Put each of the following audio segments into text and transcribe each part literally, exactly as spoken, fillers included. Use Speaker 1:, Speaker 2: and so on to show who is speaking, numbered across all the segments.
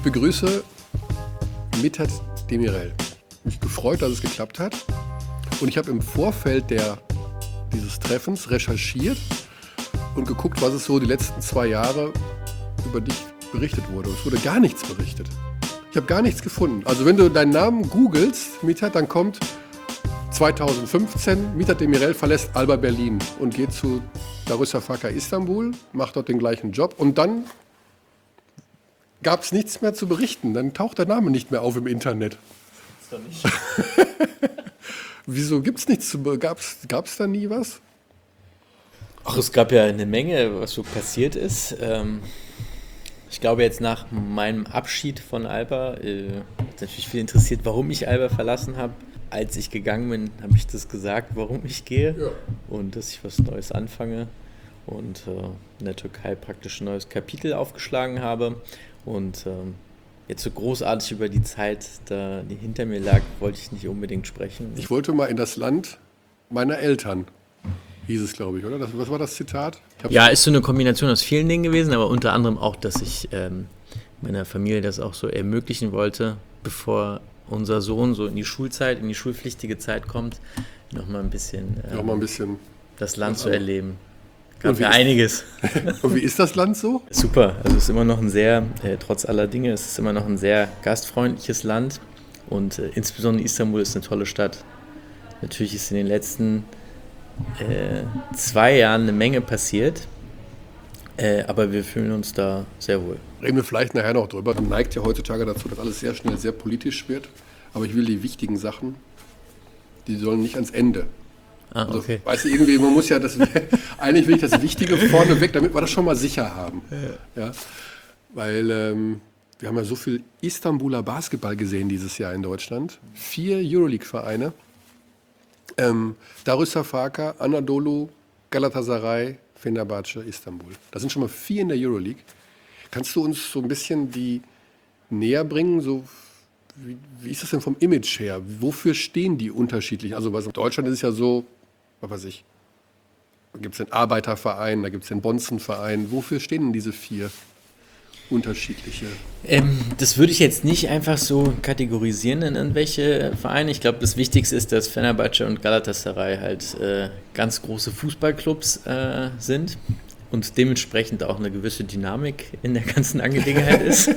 Speaker 1: begrüße Mithat Demirel. Mich gefreut, dass es geklappt hat. Und ich habe im Vorfeld der, dieses Treffens recherchiert und geguckt, was es so die letzten zwei Jahre über dich berichtet wurde. Es wurde gar nichts berichtet. Ich habe gar nichts gefunden. Also wenn du deinen Namen googelst, Mithat, dann kommt zweitausendfünfzehn, Mithat Demirel verlässt Alba Berlin und geht zu Darüşşafaka Istanbul, macht dort den gleichen Job und dann gab es nichts mehr zu berichten. Dann taucht der Name nicht mehr auf im Internet.
Speaker 2: Ist doch nicht.
Speaker 1: Wieso gibt es nichts zu Gab es da nie was?
Speaker 2: Ach, es gab ja eine Menge, was so passiert ist. Ähm, ich glaube jetzt nach meinem Abschied von Alba, äh, hat natürlich viel interessiert, warum ich Alba verlassen habe. Als ich gegangen bin, habe ich das gesagt, warum ich gehe ja. Und dass ich was Neues anfange und äh, in der Türkei praktisch ein neues Kapitel aufgeschlagen habe. Und ähm, jetzt so großartig über die Zeit, da, die hinter mir lag, wollte ich nicht unbedingt sprechen.
Speaker 1: Ich wollte mal in das Land meiner Eltern, hieß es, glaube ich, oder? Das, was war das Zitat?
Speaker 2: Ja, ist so eine Kombination aus vielen Dingen gewesen, aber unter anderem auch, dass ich ähm, meiner Familie das auch so ermöglichen wollte, bevor unser Sohn so in die Schulzeit, in die schulpflichtige Zeit kommt, nochmal ein bisschen, ähm,
Speaker 1: noch mal ein bisschen
Speaker 2: das Land zu erleben. Gab ja einiges.
Speaker 1: Und wie ist das Land so?
Speaker 2: Super, also es ist immer noch ein sehr, äh, trotz aller Dinge, es ist immer noch ein sehr gastfreundliches Land und äh, insbesondere Istanbul ist eine tolle Stadt. Natürlich ist in den letzten äh, zwei Jahren eine Menge passiert, äh, aber wir fühlen uns da sehr wohl.
Speaker 1: Reden wir vielleicht nachher noch drüber. Man neigt ja heutzutage dazu, dass alles sehr schnell sehr politisch wird, aber ich will die wichtigen Sachen, die sollen nicht ans Ende.
Speaker 2: Ah, okay.
Speaker 1: Also, weißt du, irgendwie, man muss ja das, eigentlich will ich das Wichtige vorne weg, damit wir das schon mal sicher haben. Ja. Ja? Weil ähm, wir haben ja so viel Istanbuler Basketball gesehen dieses Jahr in Deutschland. Vier Euroleague-Vereine. Ähm, Darüşşafaka, Anadolu, Galatasaray, Fenerbahce, Istanbul. Das sind schon mal vier in der Euroleague. Kannst du uns so ein bisschen die näher bringen, so Wie, wie ist das denn vom Image her? Wofür stehen die unterschiedlich? Also was in Deutschland ist es ja so, was weiß ich, da gibt es den Arbeiterverein, da gibt es den Bonzenverein. Wofür stehen denn diese vier unterschiedliche?
Speaker 2: Ähm, das würde ich jetzt nicht einfach so kategorisieren in irgendwelche Vereine. Ich glaube, das Wichtigste ist, dass Fenerbahce und Galatasaray halt äh, ganz große Fußballclubs äh, sind und dementsprechend auch eine gewisse Dynamik in der ganzen Angelegenheit ist.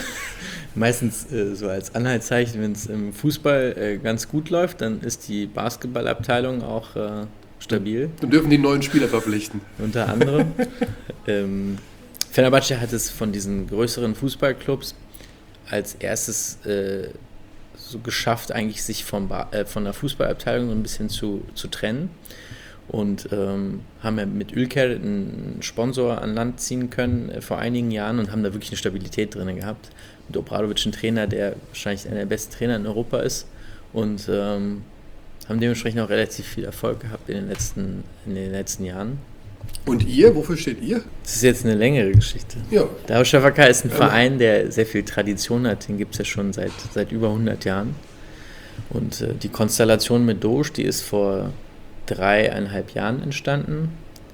Speaker 2: Meistens äh, so als Anhaltszeichen, wenn es im Fußball äh, ganz gut läuft, dann ist die Basketballabteilung auch äh, stabil.
Speaker 1: Dann dürfen die neuen Spieler verpflichten.
Speaker 2: Unter anderem. ähm, Fenerbahce hat es von diesen größeren Fußballclubs als erstes äh, so geschafft, eigentlich sich vom ba- äh, von der Fußballabteilung so ein bisschen zu, zu trennen. Und ähm, haben ja mit Ülker einen Sponsor an Land ziehen können äh, vor einigen Jahren und haben da wirklich eine Stabilität drin gehabt. Mit Obradovic ein Trainer, der wahrscheinlich einer der besten Trainer in Europa ist und ähm, haben dementsprechend auch relativ viel Erfolg gehabt in den letzten, in den letzten Jahren.
Speaker 1: Und ihr, wofür steht ihr?
Speaker 2: Das ist jetzt eine längere Geschichte.
Speaker 1: Ja.
Speaker 2: Darüşşafaka ist ein
Speaker 1: ja,
Speaker 2: Verein, der sehr viel Tradition hat, den gibt es ja schon seit, seit über hundert Jahren. Und äh, die Konstellation mit Doğuş, die ist vor dreieinhalb Jahren entstanden.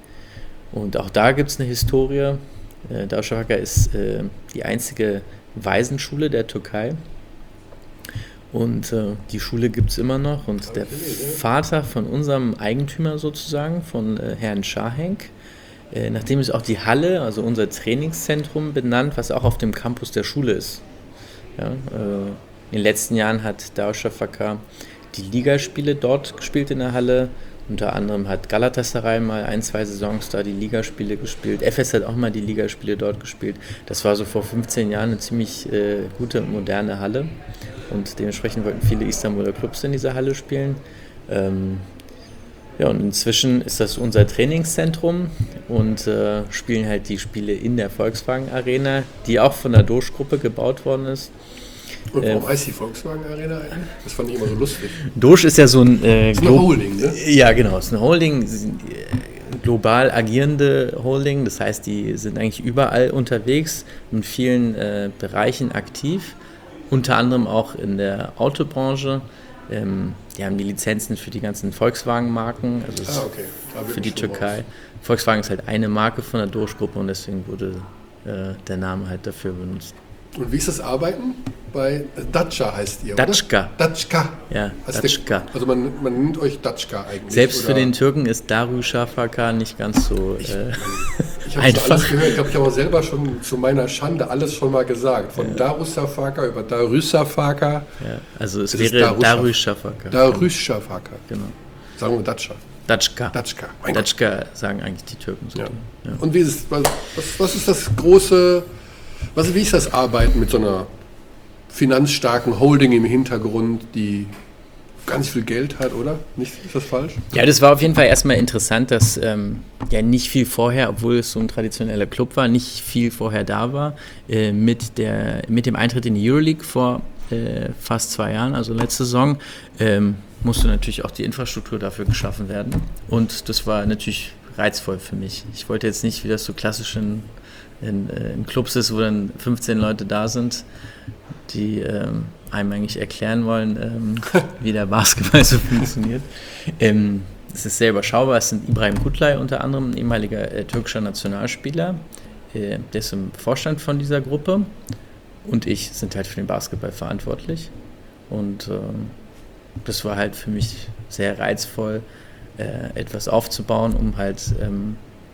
Speaker 2: Und auch da gibt es eine Historie. Äh, Darüşşafaka ist äh, die einzige Waisenschule der Türkei. Und äh, die Schule gibt es immer noch. Und der Vater von unserem Eigentümer sozusagen, von äh, Herrn Şahenk, äh, nachdem ist auch die Halle, also unser Trainingszentrum, benannt, was auch auf dem Campus der Schule ist. Ja, äh, in den letzten Jahren hat Darüşşafaka die Ligaspiele dort gespielt in der Halle. Unter anderem hat Galatasaray mal ein, zwei Saisons da die Ligaspiele gespielt. Efes hat auch mal die Ligaspiele dort gespielt. Das war so vor fünfzehn Jahren eine ziemlich äh, gute, moderne Halle. Und dementsprechend wollten viele Istanbuler Clubs in dieser Halle spielen. Ähm, ja, und inzwischen ist das unser Trainingszentrum und äh, spielen halt die Spiele in der Volkswagen Arena, die auch von der Doğuş-Gruppe gebaut worden ist.
Speaker 1: Und warum äh, heißt die Volkswagen Arena eigentlich? Das fand ich immer so lustig.
Speaker 2: Doğuş ist ja so ein... Äh,
Speaker 1: das ist eine Glo- Holding, ne?
Speaker 2: Ja, genau. Es ist eine Holding, äh, global agierende Holding. Das heißt, die sind eigentlich überall unterwegs, in vielen äh, Bereichen aktiv. Unter anderem auch in der Autobranche. Ähm, die haben die Lizenzen für die ganzen Volkswagen-Marken, also
Speaker 1: ah, okay.
Speaker 2: für die Türkei. Raus. Volkswagen ist halt eine Marke von der Doğuş-Gruppe und deswegen wurde äh, der Name halt dafür benutzt.
Speaker 1: Und wie ist das Arbeiten? Bei Dacia heißt ihr,
Speaker 2: Datschka.
Speaker 1: oder? Datschka.
Speaker 2: Ja,
Speaker 1: Also,
Speaker 2: Datschka.
Speaker 1: der, also man, man nennt euch Datschka eigentlich.
Speaker 2: Selbst
Speaker 1: oder?
Speaker 2: für den Türken ist Darüşşafaka nicht ganz so
Speaker 1: Ich,
Speaker 2: äh,
Speaker 1: ich habe
Speaker 2: einfach.
Speaker 1: alles gehört. Ich glaube, ich habe auch selber schon zu meiner Schande alles schon mal gesagt. Von ja. Darüşşafaka über Darüşşafaka.
Speaker 2: Ja, also es
Speaker 1: das
Speaker 2: wäre Darüşşafaka.
Speaker 1: Darüşşafaka.
Speaker 2: Genau.
Speaker 1: Sagen wir Dacia.
Speaker 2: Datschka.
Speaker 1: Datschka.
Speaker 2: Datschka sagen eigentlich die Türken so.
Speaker 1: Ja.
Speaker 2: Ja.
Speaker 1: Und wie ist es, was, was ist das große, was, wie ist das Arbeiten mit so einer finanzstarken Holding im Hintergrund, die ganz viel Geld hat, oder? Nicht, ist das falsch?
Speaker 2: Ja, das war auf jeden Fall erstmal interessant, dass ähm, ja nicht viel vorher, obwohl es so ein traditioneller Club war, nicht viel vorher da war. Äh, mit, der, mit dem Eintritt in die Euroleague vor äh, fast zwei Jahren, also letzte Saison, ähm, musste natürlich auch die Infrastruktur dafür geschaffen werden. Und das war natürlich reizvoll für mich. Ich wollte jetzt nicht, wie das so klassisch in, in, in Clubs ist, wo dann fünfzehn Leute da sind, die ähm, einem eigentlich erklären wollen, ähm, wie der Basketball so funktioniert. Ähm, es ist sehr überschaubar. Es sind Ibrahim Kutlay unter anderem, ein ehemaliger äh, türkischer Nationalspieler. Äh, der ist im Vorstand von dieser Gruppe. Und ich sind halt für den Basketball verantwortlich. Und ähm, das war halt für mich sehr reizvoll, äh, etwas aufzubauen, um halt ähm,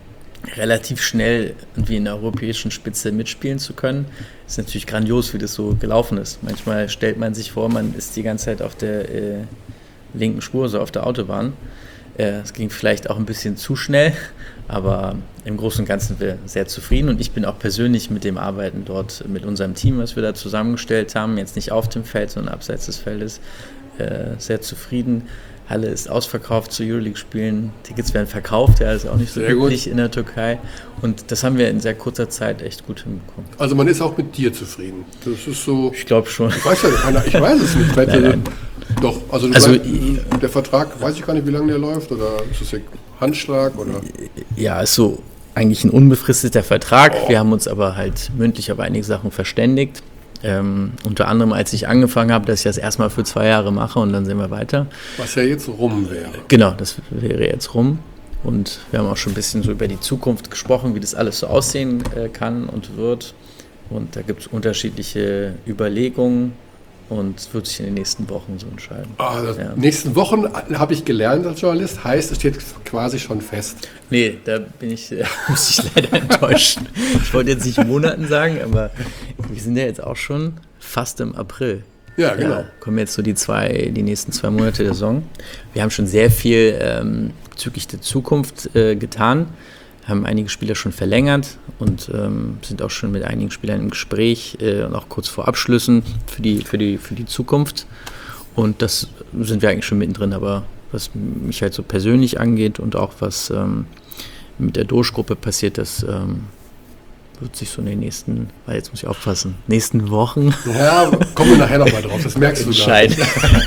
Speaker 2: relativ schnell irgendwie in der europäischen Spitze mitspielen zu können. Ist natürlich grandios, wie das so gelaufen ist. Manchmal stellt man sich vor, man ist die ganze Zeit auf der äh, linken Spur, so auf der Autobahn. Es äh, ging vielleicht auch ein bisschen zu schnell, aber im Großen und Ganzen sind wir sehr zufrieden und ich bin auch persönlich mit dem Arbeiten dort, mit unserem Team, was wir da zusammengestellt haben, jetzt nicht auf dem Feld, sondern abseits des Feldes, äh, sehr zufrieden. Halle ist ausverkauft zu Euroleague-Spielen, Tickets werden verkauft, ja, das ist auch nicht so
Speaker 1: sehr
Speaker 2: üblich
Speaker 1: gut
Speaker 2: in der Türkei und das haben wir in sehr kurzer Zeit echt gut hinbekommen.
Speaker 1: Also man ist auch mit dir zufrieden? Das ist so...
Speaker 2: Ich glaube schon.
Speaker 1: Ich weiß, ja, ich weiß es nicht. Nein, nein. Doch, also,
Speaker 2: also
Speaker 1: bleib, der Vertrag, weiß ich gar nicht, wie lange der läuft, oder ist das Handschlag? Oder?
Speaker 2: Ja, ist so eigentlich ein unbefristeter Vertrag,
Speaker 1: oh.
Speaker 2: Wir haben uns aber halt mündlich auf einige Sachen verständigt. Ähm, unter anderem, als ich angefangen habe, dass ich das erstmal für zwei Jahre mache und dann sehen wir weiter.
Speaker 1: Was ja jetzt rum wäre.
Speaker 2: Genau, das wäre jetzt rum. Und wir haben auch schon ein bisschen so über die Zukunft gesprochen, wie das alles so aussehen äh, kann und wird. Und da gibt es unterschiedliche Überlegungen und es wird sich in den nächsten Wochen so entscheiden.
Speaker 1: Ah,
Speaker 2: ja.
Speaker 1: Nächsten Wochen habe ich gelernt als Journalist, heißt, es steht quasi schon fest.
Speaker 2: Nee, da bin ich, äh, muss ich leider enttäuschen. Ich wollte jetzt nicht Monaten sagen, aber wir sind ja jetzt auch schon fast im April.
Speaker 1: Ja, genau.
Speaker 2: Ja, kommen jetzt so die zwei, die nächsten zwei Monate der Saison. Wir haben schon sehr viel ähm, bezüglich der Zukunft äh, getan, haben einige Spieler schon verlängert und ähm, sind auch schon mit einigen Spielern im Gespräch äh, und auch kurz vor Abschlüssen für die, für die, für die Zukunft. Und das sind wir eigentlich schon mittendrin, aber was mich halt so persönlich angeht und auch was ähm, mit der Doge-Gruppe passiert, das ähm, wird sich so in den nächsten, weil jetzt muss ich aufpassen, nächsten Wochen.
Speaker 1: Ja, kommen wir nachher nochmal drauf, das merkst du
Speaker 2: entscheiden.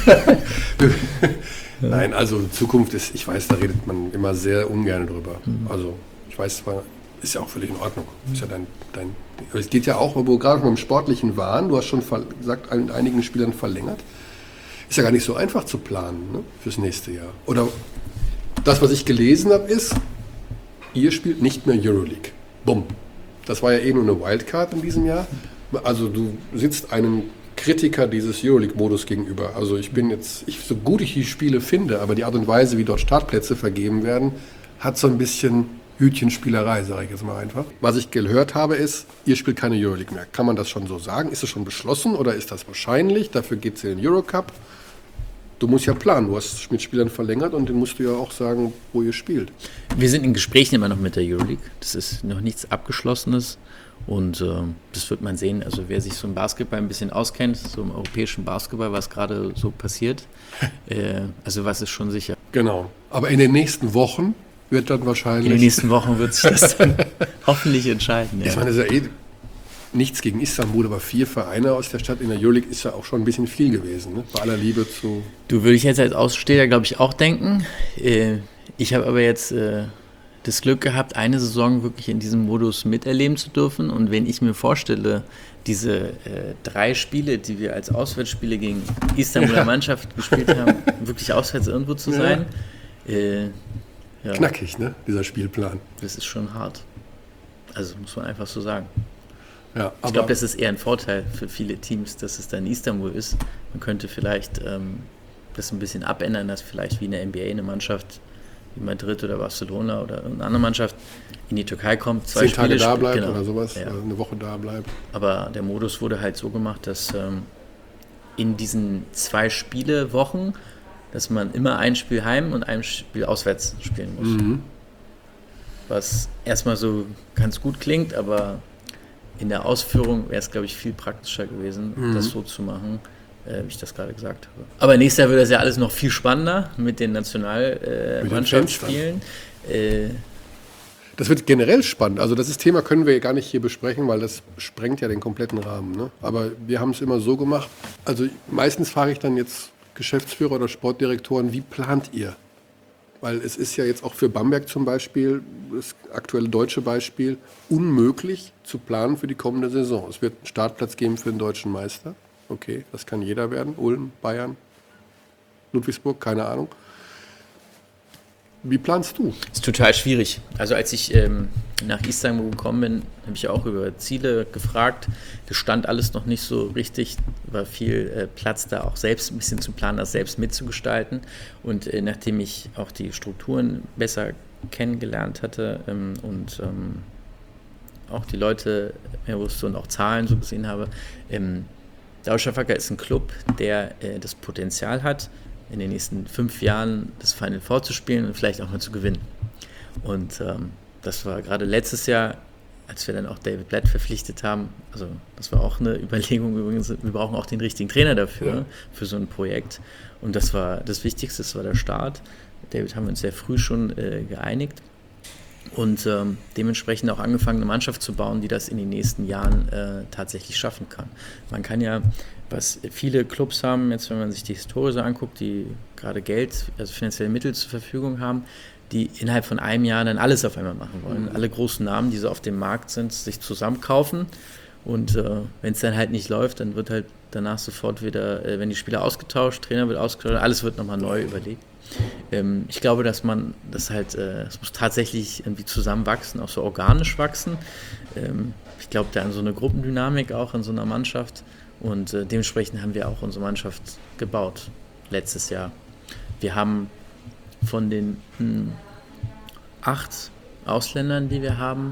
Speaker 1: Nein, also Zukunft ist, ich weiß, da redet man immer sehr ungern drüber. Mhm. Also ich weiß zwar, ist ja auch völlig in Ordnung. Ist ja dein, dein, es geht ja auch, wo wir gerade beim Sportlichen waren, du hast schon ver, gesagt, mit einigen Spielern verlängert. Ist ja gar nicht so einfach zu planen, ne, fürs nächste Jahr. Oder das, was ich gelesen habe, ist, ihr spielt nicht mehr Euroleague. Bumm. Das war ja eh nur eine Wildcard in diesem Jahr. Also du sitzt einem Kritiker dieses Euroleague-Modus gegenüber. Also ich bin jetzt, ich, so gut ich die Spiele finde, aber die Art und Weise, wie dort Startplätze vergeben werden, hat so ein bisschen Hütchenspielerei, sage ich jetzt mal einfach. Was ich gehört habe ist, ihr spielt keine Euroleague mehr. Kann man das schon so sagen? Ist es schon beschlossen oder ist das wahrscheinlich? Dafür geht es in den Eurocup. Du musst ja planen, du hast mit Spielern verlängert und dann musst du ja auch sagen, wo ihr spielt.
Speaker 2: Wir sind in Gesprächen immer noch mit der Euroleague. Das ist noch nichts Abgeschlossenes und äh, das wird man sehen. Also wer sich so im Basketball ein bisschen auskennt, so im europäischen Basketball, was gerade so passiert, äh, also was ist schon sicher.
Speaker 1: Genau, aber in den nächsten Wochen wird dann wahrscheinlich...
Speaker 2: In den nächsten Wochen wird sich das dann hoffentlich entscheiden. Ja.
Speaker 1: Ich meine, das ist ja eh nichts gegen Istanbul, aber vier Vereine aus der Stadt in der Euroleague ist ja auch schon ein bisschen viel gewesen, ne? Bei aller Liebe zu...
Speaker 2: Du, würde ich jetzt als Außenstehender, glaube ich, auch denken. Äh, ich habe aber jetzt äh, das Glück gehabt, eine Saison wirklich in diesem Modus miterleben zu dürfen. Und wenn ich mir vorstelle, diese äh, drei Spiele, die wir als Auswärtsspiele gegen Istanbuler ja. Mannschaft gespielt haben, wirklich auswärts irgendwo zu sein... Ja. Äh, ja.
Speaker 1: Knackig, ne, dieser Spielplan.
Speaker 2: Das ist schon hart. Also muss man einfach so sagen.
Speaker 1: Ja,
Speaker 2: ich glaube, das ist eher ein Vorteil für viele Teams, dass es dann in Istanbul ist. Man könnte vielleicht ähm, das ein bisschen abändern, dass vielleicht wie in der N B A eine Mannschaft wie Madrid oder Barcelona oder eine andere Mannschaft in die Türkei kommt, zwei
Speaker 1: zehn
Speaker 2: Spiele
Speaker 1: Tage da
Speaker 2: spielt,
Speaker 1: bleibt
Speaker 2: genau.
Speaker 1: oder sowas,
Speaker 2: Ja.
Speaker 1: oder eine Woche da bleibt.
Speaker 2: Aber der Modus wurde halt so gemacht, dass ähm, in diesen zwei Spielewochen, dass man immer ein Spiel heim und ein Spiel auswärts spielen muss.
Speaker 1: Mhm.
Speaker 2: Was erstmal so ganz gut klingt, aber in der Ausführung wäre es, glaube ich, viel praktischer gewesen,
Speaker 1: Mhm.
Speaker 2: das so zu machen, äh, wie ich das gerade gesagt habe. Aber nächstes Jahr wird das ja alles noch viel spannender mit den Nationalmannschaftsspielen. Äh,
Speaker 1: Das wird generell spannend. Also das ist Thema können wir gar nicht hier besprechen, weil das sprengt ja den kompletten Rahmen. Ne? Aber wir haben es immer so gemacht. Also meistens frage ich dann jetzt Geschäftsführer oder Sportdirektoren, wie plant ihr? Weil es ist ja jetzt auch für Bamberg zum Beispiel, das aktuelle deutsche Beispiel, unmöglich zu planen für die kommende Saison. Es wird einen Startplatz geben für den deutschen Meister. Okay, das kann jeder werden. Ulm, Bayern, Ludwigsburg, keine Ahnung. Wie planst du?
Speaker 2: ist total schwierig. Also als ich ähm, nach Istanbul gekommen bin, habe ich auch über Ziele gefragt. Das stand alles noch nicht so richtig, war viel äh, Platz da auch selbst ein bisschen zu planen, das selbst mitzugestalten. Und äh, nachdem ich auch die Strukturen besser kennengelernt hatte ähm, und ähm, auch die Leute mehr wusste und auch Zahlen so gesehen habe, ähm, Darussafaka ist ein Club, der äh, das Potenzial hat, in den nächsten fünf Jahren das Final Four zu spielen und vielleicht auch mal zu gewinnen. Und ähm, das war gerade letztes Jahr, als wir dann auch David Blatt verpflichtet haben, also das war auch eine Überlegung übrigens, wir brauchen auch den richtigen Trainer dafür, ja. für so ein Projekt. Und das war das Wichtigste, das war der Start. David haben wir uns sehr früh schon äh, geeinigt und ähm, dementsprechend auch angefangen, eine Mannschaft zu bauen, die das in den nächsten Jahren äh, tatsächlich schaffen kann. Man kann ja, was viele Clubs haben, jetzt wenn man sich die Historie so anguckt, die gerade Geld, also finanzielle Mittel zur Verfügung haben, die innerhalb von einem Jahr dann alles auf einmal machen wollen. Mhm. Alle großen Namen, die so auf dem Markt sind, sich zusammenkaufen und äh, wenn es dann halt nicht läuft, dann wird halt danach sofort wieder, äh, wenn die Spieler ausgetauscht, Trainer wird ausgetauscht, alles wird nochmal neu überlegt. Ähm, ich glaube, dass man das halt, äh, es muss tatsächlich irgendwie zusammenwachsen, auch so organisch wachsen. Ähm, ich glaube, da an so eine Gruppendynamik auch in so einer Mannschaft. Und äh, dementsprechend haben wir auch unsere Mannschaft gebaut letztes Jahr. Wir haben von den mh, acht Ausländern, die wir haben,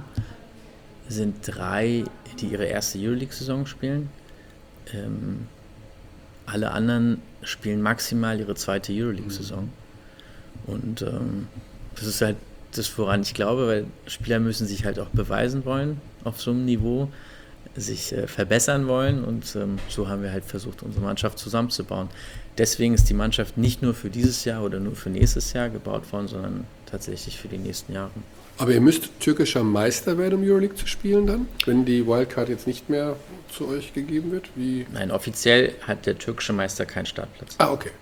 Speaker 2: sind drei, die ihre erste Euroleague-Saison spielen. Ähm, alle anderen spielen maximal ihre zweite Euroleague-Saison. Und ähm, das ist halt das, woran ich glaube, weil Spieler müssen sich halt auch beweisen wollen auf so einem Niveau, sich äh, verbessern wollen und ähm, so haben wir halt versucht, unsere Mannschaft zusammenzubauen. Deswegen ist die Mannschaft nicht nur für dieses Jahr oder nur für nächstes Jahr gebaut worden, sondern tatsächlich für die nächsten Jahre.
Speaker 1: Aber ihr müsst türkischer Meister werden, um Euroleague zu spielen dann, wenn die Wildcard jetzt nicht mehr zu euch gegeben wird? Wie?
Speaker 2: Nein, offiziell hat der türkische Meister keinen Startplatz.
Speaker 1: Ah, okay.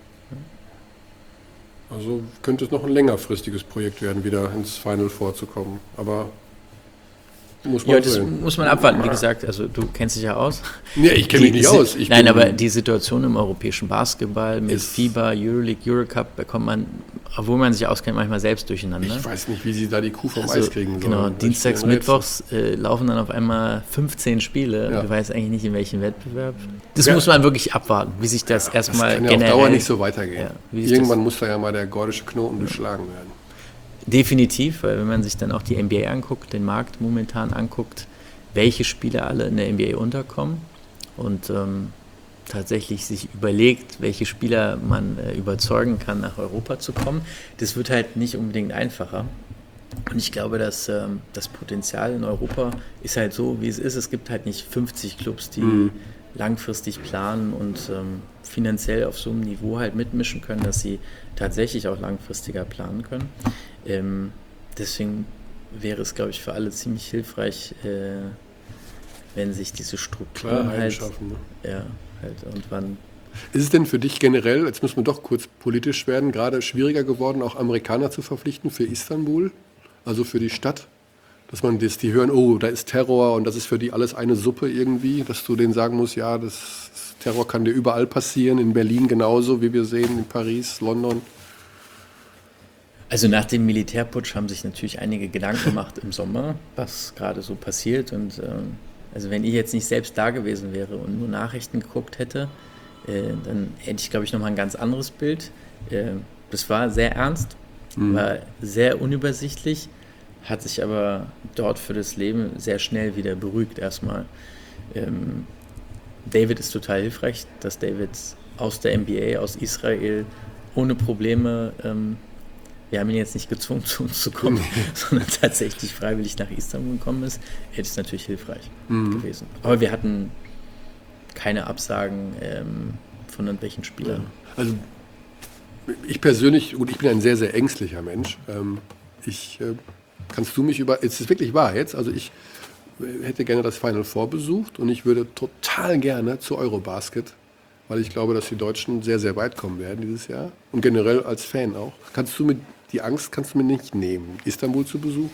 Speaker 1: Also könnte es noch ein längerfristiges Projekt werden, wieder ins Final Four zu kommen. Aber muss man
Speaker 2: Ja, das
Speaker 1: sehen.
Speaker 2: muss man abwarten. Wie gesagt, also du kennst dich ja aus.
Speaker 1: Nee, ich kenne mich
Speaker 2: Die-
Speaker 1: nicht
Speaker 2: die-
Speaker 1: aus. Ich
Speaker 2: Nein,
Speaker 1: bin-
Speaker 2: aber die Situation im europäischen Basketball mit
Speaker 1: Ist-
Speaker 2: FIBA, Euroleague, Eurocup bekommt man, obwohl man sich auskennt, manchmal selbst durcheinander.
Speaker 1: Ich weiß nicht, wie sie da die Kuh vom
Speaker 2: Also,
Speaker 1: Eis kriegen sollen.
Speaker 2: genau,
Speaker 1: Das
Speaker 2: dienstags,
Speaker 1: ist ein Rätsel.
Speaker 2: mittwochs äh, laufen dann auf einmal fünfzehn Spiele
Speaker 1: Ja.
Speaker 2: und du weißt eigentlich nicht, in welchem Wettbewerb. Das
Speaker 1: Ja.
Speaker 2: muss man wirklich abwarten, wie sich das
Speaker 1: Das
Speaker 2: erstmal
Speaker 1: kann ja auf
Speaker 2: generell...
Speaker 1: Dauer nicht so weitergehen.
Speaker 2: Ja, wie sich
Speaker 1: Irgendwann muss da ja mal der gordische Knoten durchschlagen werden.
Speaker 2: Definitiv, weil wenn man sich dann auch die N B A anguckt, den Markt momentan anguckt, welche Spieler alle in der N B A unterkommen und ähm, tatsächlich sich überlegt, welche Spieler man äh, überzeugen kann, nach Europa zu kommen, das wird halt nicht unbedingt einfacher. Und ich glaube, dass ähm, das Potenzial in Europa ist halt so, wie es ist. Es gibt halt nicht fünfzig Clubs, die
Speaker 1: Mhm.
Speaker 2: langfristig planen und ähm, finanziell auf so einem Niveau halt mitmischen können, dass sie tatsächlich auch langfristiger planen können. Ähm, deswegen wäre es, glaube ich, für alle ziemlich hilfreich, äh, wenn sich diese Strukturen
Speaker 1: Klarheit
Speaker 2: halt,
Speaker 1: schaffen. Ne?
Speaker 2: ja, halt irgendwann.
Speaker 1: Ist es denn für dich generell, jetzt müssen wir doch kurz politisch werden, gerade schwieriger geworden, auch Amerikaner zu verpflichten für Istanbul, also für die Stadt? Dass man das, die hören, oh, da ist Terror und das ist für die alles eine Suppe irgendwie, dass du denen sagen musst, ja, das, das Terror kann dir überall passieren, in Berlin genauso, wie wir sehen, in Paris, London.
Speaker 2: Also nach dem Militärputsch haben sich natürlich einige Gedanken gemacht im Sommer, was gerade so passiert und ähm, Also wenn ich jetzt nicht selbst da gewesen wäre und nur Nachrichten geguckt hätte, äh, dann hätte ich, glaube ich, nochmal ein ganz anderes Bild. Äh, das war sehr ernst, mhm. war sehr unübersichtlich, hat sich aber dort für das Leben sehr schnell wieder beruhigt erstmal. Ähm, David ist total hilfreich, dass David aus der N B A, aus Israel, ohne Probleme, ähm, wir haben ihn jetzt nicht gezwungen, zu uns zu kommen, sondern tatsächlich freiwillig nach Istanbul gekommen ist, hätte es natürlich hilfreich mhm. gewesen. Aber wir hatten keine Absagen ähm, von irgendwelchen Spielern.
Speaker 1: Ja. Also ich persönlich, gut, ich bin ein sehr, sehr ängstlicher Mensch. Ähm, ich, äh, kannst du mich über, es ist wirklich wahr jetzt, also ich hätte gerne das Final Four besucht und ich würde total gerne zu Eurobasket, weil ich glaube, dass die Deutschen sehr, sehr weit kommen werden dieses Jahr und generell als Fan auch. Kannst du mir die Angst kannst du mir nicht nehmen, Istanbul zu besuchen?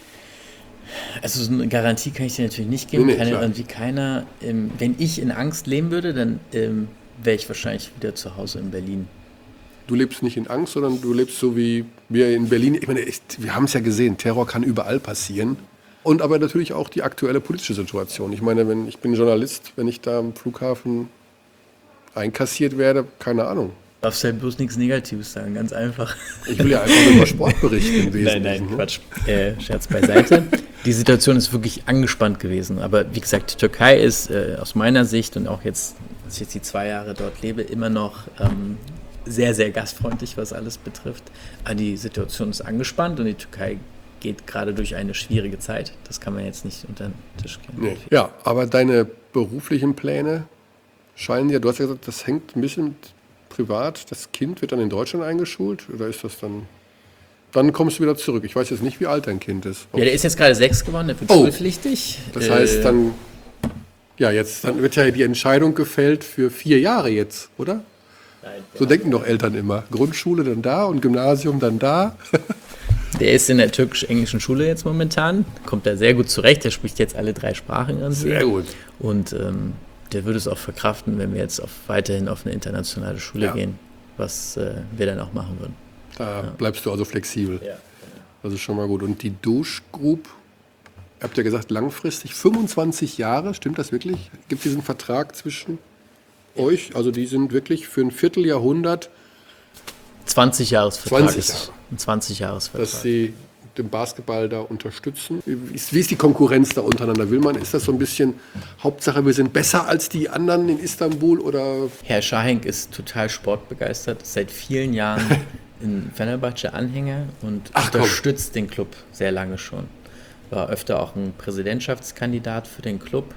Speaker 2: Also so eine Garantie kann ich dir natürlich nicht geben,
Speaker 1: nee, nee,
Speaker 2: kann ja irgendwie keiner. Ähm, wenn ich in Angst leben würde, dann ähm, wäre ich wahrscheinlich wieder zu Hause in Berlin.
Speaker 1: Du lebst nicht in Angst, sondern du lebst so wie wir in Berlin. Ich meine, ich, wir haben es ja gesehen, Terror kann überall passieren. Und aber natürlich auch die aktuelle politische Situation. Ich meine, wenn ich bin Journalist, wenn ich da am Flughafen einkassiert werde, keine Ahnung.
Speaker 2: Du darfst ja bloß nichts Negatives sagen, ganz einfach.
Speaker 1: Ich will ja einfach nur über Sport berichten im Wesentlichen.
Speaker 2: Nein, nein, Quatsch. Äh, Scherz beiseite. Die Situation ist wirklich angespannt gewesen. Aber wie gesagt, die Türkei ist äh, aus meiner Sicht und auch jetzt, als ich jetzt die zwei Jahre dort lebe, immer noch ähm, sehr, sehr gastfreundlich, was alles betrifft. Aber die Situation ist angespannt und die Türkei geht gerade durch eine schwierige Zeit. Das kann man jetzt nicht unter den Tisch kehren.
Speaker 1: Nee. Ja, aber deine beruflichen Pläne scheinen ja, du hast ja gesagt, das hängt ein bisschen privat. Das Kind wird dann in Deutschland eingeschult oder ist das dann... Dann kommst du wieder zurück. Ich weiß jetzt nicht, wie alt dein Kind ist.
Speaker 2: Ja, der ist jetzt gerade sechs geworden, der wird
Speaker 1: oh,
Speaker 2: schulpflichtig.
Speaker 1: Das heißt dann, ja, jetzt dann wird ja die Entscheidung gefällt für vier Jahre jetzt, oder?
Speaker 2: Nein,
Speaker 1: so denken doch Eltern immer. Grundschule dann da und Gymnasium dann da.
Speaker 2: Der ist in der türkisch-englischen Schule jetzt momentan, kommt da sehr gut zurecht, der spricht jetzt alle drei Sprachen irgendwie.
Speaker 1: Sehr gut.
Speaker 2: Und ähm, der würde es auch verkraften, wenn wir jetzt auf, weiterhin auf eine internationale Schule ja. gehen, was äh, wir dann auch machen würden.
Speaker 1: Da
Speaker 2: ja.
Speaker 1: bleibst du also flexibel.
Speaker 2: Ja.
Speaker 1: Das ist schon mal gut. Und die Douche Group, habt ihr gesagt, langfristig, fünfundzwanzig Jahre, stimmt das wirklich? Gibt es diesen Vertrag zwischen euch? Also die sind wirklich für ein Vierteljahrhundert...
Speaker 2: zwanzig Jahresvertrag.
Speaker 1: zwanzig Jahre.
Speaker 2: Ein zwanzig Jahresvertrag.
Speaker 1: Dass sie den Basketball da unterstützen. Wie ist, wie ist die Konkurrenz da untereinander? Will man, ist das so ein bisschen Hauptsache, wir sind besser als die anderen in Istanbul? Oder?
Speaker 2: Herr Şahenk ist total sportbegeistert, seit vielen Jahren ein Fenerbahce-Anhänger und
Speaker 1: Ach,
Speaker 2: unterstützt komm. den Club sehr lange schon. War öfter auch ein Präsidentschaftskandidat für den Club.